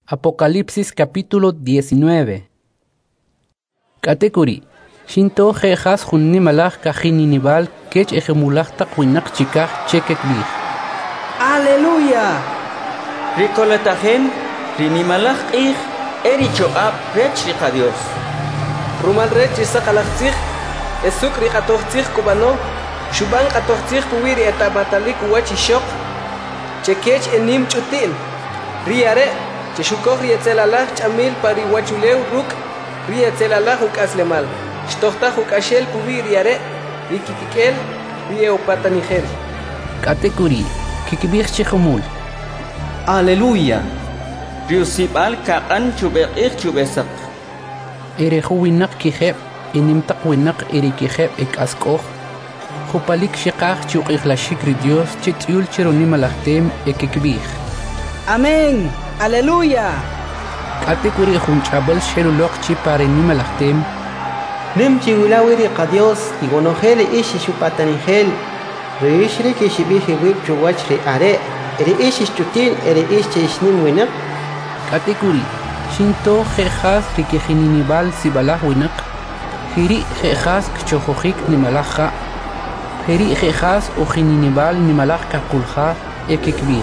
Apocalipsis capítulo 19. Katekuri, Shinto jejas junni malach kajininival kech ejemulach takwinaq chikaj chekekbij. ¡Aleluya! Ricolatajem, rinimalach ij, ericho ab rech rica Dios. Rumal rech isakalachtzij, esuk riqatochtzij kubano, shuban qatochtzij puwiri etabatalik uwachishok, chekech enim chutin, riare, cheshukoj rietzelalach chamil pariwachuleu ruk, rietzelalach ukaslemal, shtochtach ukashel puwiri riare, rikikikel, rieopatanigel. Katekuri, kikbij chejumul. ¡Aleluya! Riusibal kaqan chubeqij chubesak. Erejuwinak kijeb, inimtak winak erikijeb ekaskoj. Jupalik shikaj chuqijlashik ri Dios chityul chironimalachtem ekekbij. ¡Amén! ¡Aleluya! Katekuri junchabel shelulok chiparenimalachtem. Nem chiwilawiri qa Dios igonojel ishi chupatanigel. Reishri kishibiji wip chuwach ri are. Eri ishi chutin eri ishi ishnim winak. Katekuri, Shinto jejas rikejininival sibalaj winak. Hiri jejas kchojojik nimalaja. Hiri jejas ojininival nimalaj kakulja ekekbij.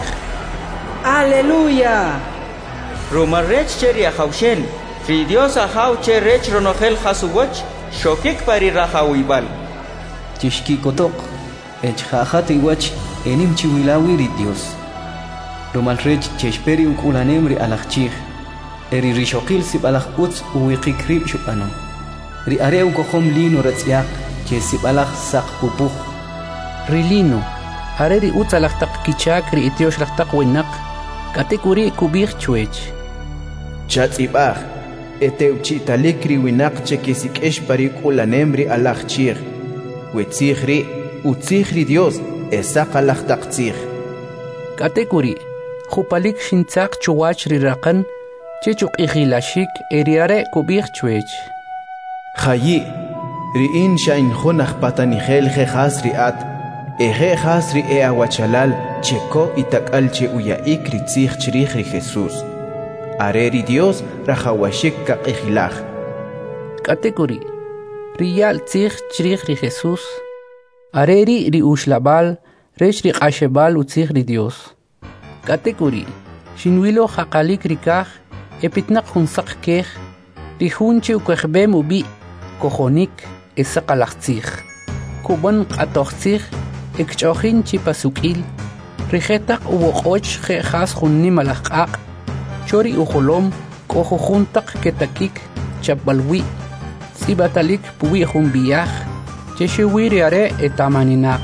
¡Aleluya! Rumar rech cheri ajaushel, ri Dios ajau che rech ronogel jasuwach, shokik pari rajawibal. Tishkikotok, echjajat iwach enim chiwilawiri Dios. Romalrech chesperi ukulanemri alachchij. Eri rishokil sibalach utz uwiqikrib shupano. Ri areu kohom lino ratziak, che sibalach sak pupuj. Rilino, areri utzalachtak kichak ri itioshlachtak winak. Katekuri kubij chuech. Chatzibaj, eteuchitalikri winak chekisikesh parikulanemri alachchij. Wetzijri, utzijri Dios, esakalachtaktzij. Katekuri, Jupalik shintzak chuwach rirakan, chechuk ijilashik eriare kubij chuech. Jayi, riin shain junach patanigel jejas riat, ejejas ri eawachalal, cheko itakal che uyaik ritzij chrij ri Jesús. Areri Dios rajawashik kakijilaj. Katekuri, riyal tzij chrij ri Jesús. Areri ri ushlabal, rech ri qashebal utzij ri Dios. Katekuri, shinwilo jaqalik rikaj, epitnak junsak kej, rijunche ukejbem ubi, kojonik, esaqalachtzij. Kuban qatochtzij, ekchojin chipasukil, rijetak uwoqoch jejas junni malajqaq, chori ujolom, kojujuntak ketakik, chapbalwi, sibatalik puwi junbiyaj, cheshiwiri are etamaninaq.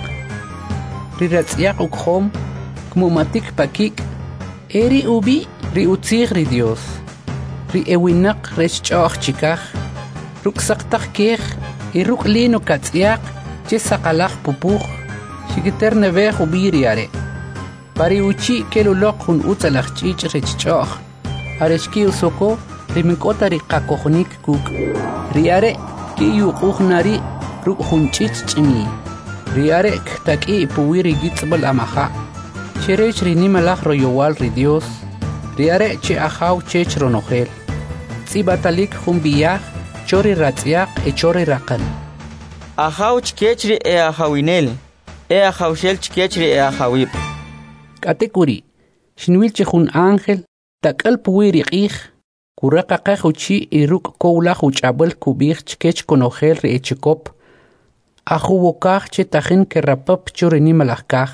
Riratziaq ukhom, kmumatik pakik, eri ubi ri utzij ri Dios. Ri ewinak rech ch'o'aj chikaj, ruksaqtaj kej, iruk lino katziaq, che saqalaj pupuj, xikiter nebej ubi ri are. Pari uchi kelulok jun utzalaj ch'ich rech ch'o'aj, arechki usoko, ri minkota ri qakojnik kuk. Ri are ki yuquj nari ruk jun ch'ich ch'imi. Ri are ktak'i puwi ri gitzbal amaja. Cherech ri nimalaj royowal ri Dios. Ri are che ajaw chech ronogel. Tzibatalik jumbiyaj, chori ratziaq e chori raqan. Ajau chkechri e ajawinel, e ajaushel chkechri e ajawib. Katekuri, shinwil chejun ángel, takal puwi ri qij, kuraqaqaj uchi iruk kowlaj uchabel kubij chkech konogel ri echikop. Ajuwokaj che tajin kerrapap chori nimalajkaj.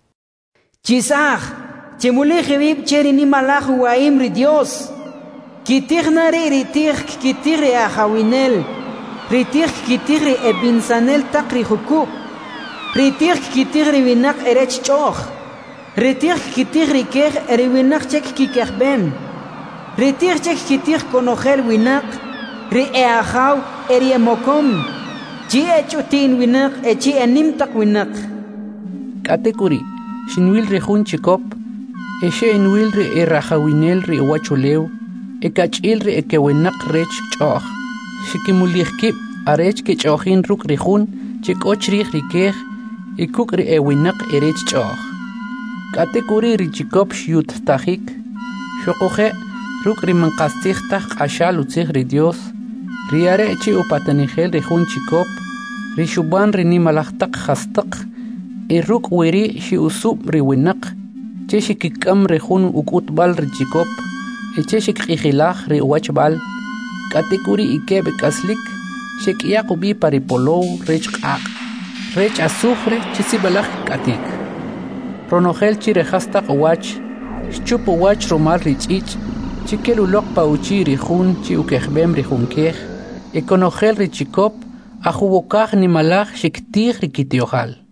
Chisaj, chemulej vib cheri ni malaj uaim ri Dios. Kitij nari ritij kitij ri ajawinel. Ritij kitij ri ebinsanel tak ri jukub. Ritij kitij ri winak erech ch'oj. Ritij kitij ri kej eri winak chek kikejben. Ritij chek kitij konojel winak. Ri eajaw eri emokom. Chi echutin winak echi enimtak winak. Katekuri, shinwil ri jun chikop, eshe enwil ri erajawinel ri wachuleu, ekach'il ri ekewinak rech ch'oj. Xikimulijkib arech ke ch'ojin ruk ri jun, chik'och rij ri kej, ikuk ri ewinak erech ch'oj. Katekuri ri chikop xyut tajik, xoqoje ruk rimanqastijtaj q'axal utzij ri Dios riare chi upatanijel ri jun chikop ri xuban ri nimalajtaq jastaq y ruk wiri xi usub ri winaq che xikik'am ri jun uk'utb'al ri chikop y che xikq'ijilaj ri uwachb'al k'atikuri ikeb' k'aslik xek'iyaq ubi paripolow rech q'aq' rech azufre chi sib'alaj k'atik ronojel chi ri jastaq uwach xchup uwach rumal ri ch'ich' chi kel uloq pa uchi ri jun chi ukejb'em ri junkej y konojel ri chikop ajub'okaj nimalaj xiktij ri kitiojal